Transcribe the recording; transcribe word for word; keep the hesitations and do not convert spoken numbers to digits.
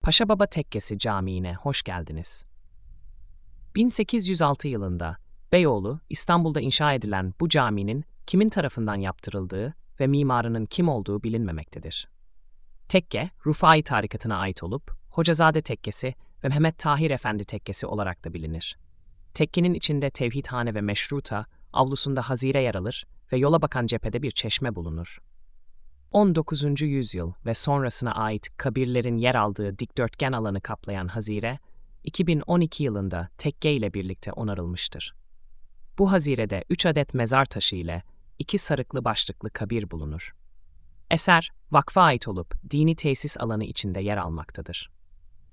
Paşababa Tekkesi Camii'ne hoş geldiniz. bin sekiz yüz altı yılında Beyoğlu, İstanbul'da inşa edilen bu caminin kimin tarafından yaptırıldığı ve mimarının kim olduğu bilinmemektedir. Tekke, Rufai tarikatına ait olup, Hocazade Tekkesi ve Mehmet Tahir Efendi Tekkesi olarak da bilinir. Tekkenin içinde tevhidhane ve meşruta, avlusunda hazire yer alır ve yola bakan cephede bir çeşme bulunur. on dokuzuncu yüzyıl ve sonrasına ait kabirlerin yer aldığı dikdörtgen alanı kaplayan hazire, iki bin on iki yılında tekke ile birlikte onarılmıştır. Bu hazirede üç adet mezar taşı ile iki sarıklı başlıklı kabir bulunur. Eser, vakfa ait olup dini tesis alanı içinde yer almaktadır.